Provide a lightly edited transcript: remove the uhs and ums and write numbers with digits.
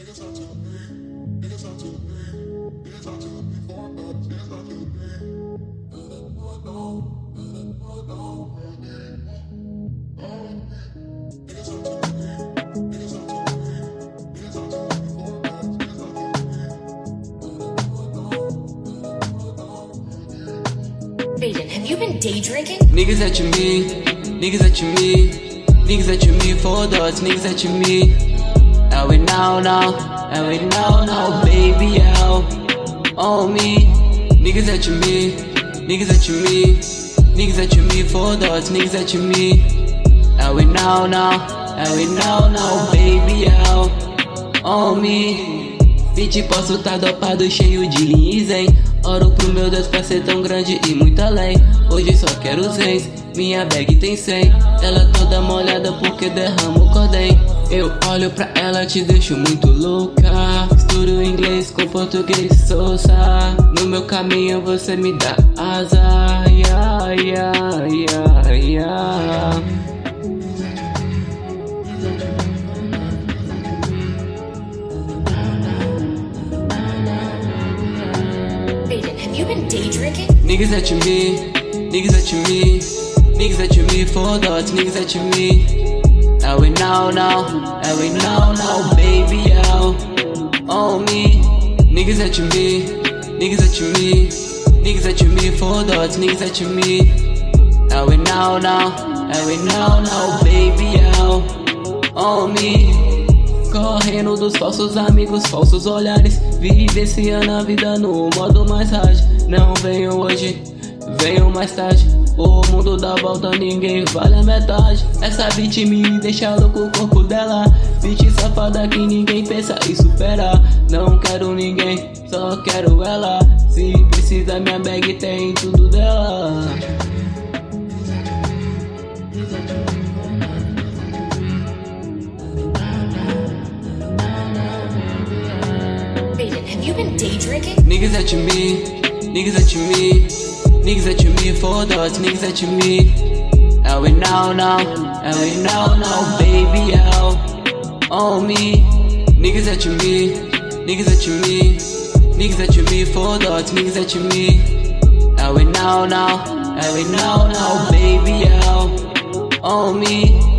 Aiden, have you been day drinking? Niggas at me, niggas at me, niggas at me for dots, niggas at me. And we now, baby, out on me. Niggas at me, niggas at me, niggas at me for dots, niggas at me. And we now, baby, out on me. Bitch, posso tá dopado, cheio de lins, hein? Oro pro meu Deus pra ser tão grande e muito além. Hoje só quero zens, minha bag tem 100. Ela toda molhada porque derramo cordém. Eu olho pra ela, te deixo muito louca. Misturo inglês com português sousa. No meu caminho você me dá asa. Yeah, yeah, yeah, yeah. You been day drinking? Niggas at me, niggas at me, niggas at me for dots, niggas at me. And we now, baby, out on me. Niggas at me, niggas at me, niggas at me for dots, niggas at me. And we now, baby, out on me. Correndo dos falsos amigos, falsos olhares. Vivenciando a vida no modo mais hard. Não venho hoje, venho mais tarde. O mundo dá volta, ninguém vale a metade. Essa bitch me deixa louco o corpo dela. Bitch safada que ninguém pensa em superar. Não quero ninguém, só quero ela. Se precisa minha bag tem tudo dela. Have you been day drinking? Niggas at me, niggas at me, niggas at me for dots, niggas at me. And we now, baby, out on me. Niggas at me, niggas at me, niggas at me for dots, niggas at me. And we now, baby, out on me.